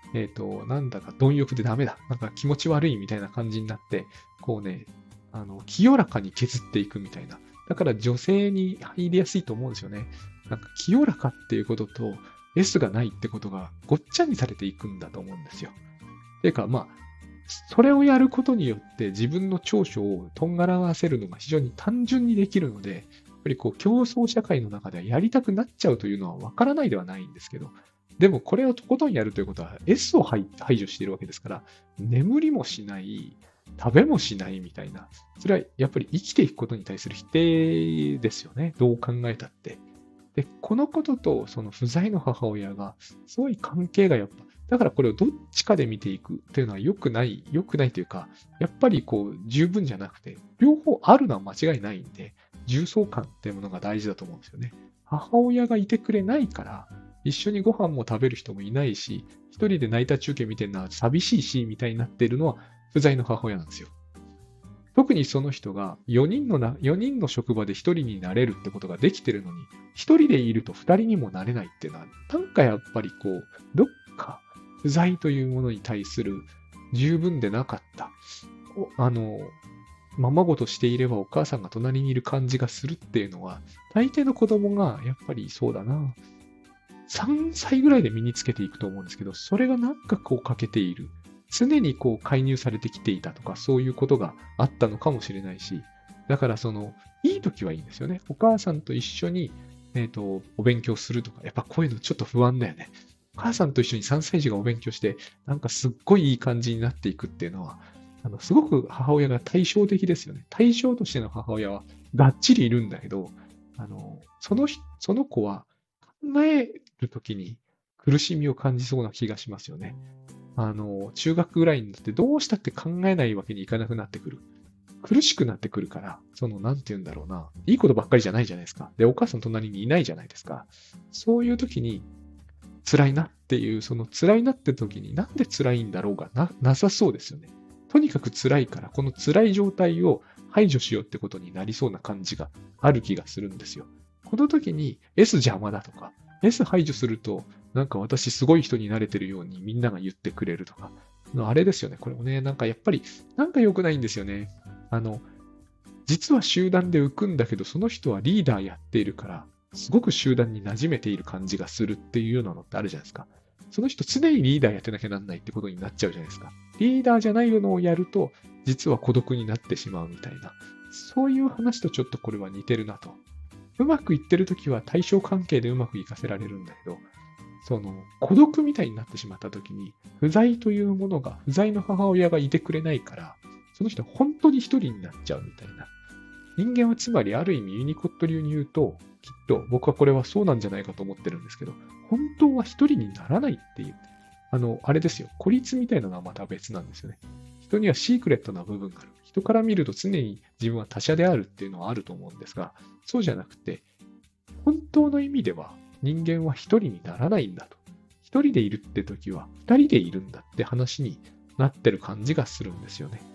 えっと、なんだか貪欲でダメだ。なんか気持ち悪いみたいな感じになって、こうね、あの、清らかに削っていくみたいな。だから女性に入りやすいと思うんですよね。なんか清らかっていうことと S がないってことがごっちゃにされていくんだと思うんですよ。ていうか、まあ、それをやることによって自分の長所をとんがらわせるのが非常に単純にできるので、やっぱりこう競争社会の中ではやりたくなっちゃうというのはわからないではないんですけど、でもこれをとことんやるということは S を排排除しているわけですから、眠りもしない、食べもしないみたいな、それはやっぱり生きていくことに対する否定ですよね。どう考えたって。で、このこととその不在の母親が、すごい関係がやっぱ、だからこれをどっちかで見ていくというのは良くない、良くないというか、やっぱりこう十分じゃなくて、両方あるのは間違いないんで、重層感っていうものが大事だと思うんですよね。母親がいてくれないから、一緒にご飯も食べる人もいないし、一人で泣いた中継見てるのは寂しいし、みたいになっているのは不在の母親なんですよ。特にその人がよにんのな、よにんの職場でひとりになれるってことができてるのに、ひとりでいるとふたりにもなれないっていうのは、なんかやっぱりこう、どっか不在というものに対する十分でなかった。おあの、ままごとしていればお母さんが隣にいる感じがするっていうのは、大抵の子供がやっぱりそうだな。さんさいぐらいで身につけていくと思うんですけど、それがなんかこう欠けている。常にこう介入されてきていたとか、そういうことがあったのかもしれないし、だからその、いい時はいいんですよね。お母さんと一緒に、えっと、お勉強するとか、やっぱこういうのちょっと不安だよね。お母さんと一緒にさんさい児がお勉強して、なんかすっごいいい感じになっていくっていうのは、あの、すごく母親が対照的ですよね。対象としての母親はがっちりいるんだけど、あの、その人、その子は考えるときに苦しみを感じそうな気がしますよね。あの、中学ぐらいになってどうしたって考えないわけにいかなくなってくる。苦しくなってくるから、その、なんて言うんだろうな。いいことばっかりじゃないじゃないですか。で、お母さん隣にいないじゃないですか。そういう時に、辛いなっていう、その辛いなって時に、なんで辛いんだろうがな、なさそうですよね。とにかく辛いから、この辛い状態を排除しようってことになりそうな感じがある気がするんですよ。この時に S 邪魔だとか、S 排除すると、なんか私すごい人になれてるようにみんなが言ってくれるとか、あれですよね。これもね、なんかやっぱり、なんか良くないんですよね。あの、実は集団で浮くんだけど、その人はリーダーやっているから、すごく集団に馴染めている感じがするっていうようなのってあるじゃないですか。その人常にリーダーやってなきゃなんないってことになっちゃうじゃないですか。リーダーじゃないのをやると、実は孤独になってしまうみたいな。そういう話とちょっとこれは似てるなと。うまくいってるときは対象関係でうまくいかせられるんだけど、その孤独みたいになってしまったときに、不在というものが、不在の母親がいてくれないから、その人は本当に一人になっちゃうみたいな。人間はつまりある意味ユニコット流に言うと、きっと僕はこれはそうなんじゃないかと思ってるんですけど、本当は一人にならないっていう、あの、あれですよ、孤立みたいなのはまた別なんですよね。人にはシークレットな部分がある。人から見ると常に自分は他者であるっていうのはあると思うんですが、そうじゃなくて、本当の意味では人間は一人にならないんだと。一人でいるって時は二人でいるんだって話になってる感じがするんですよね。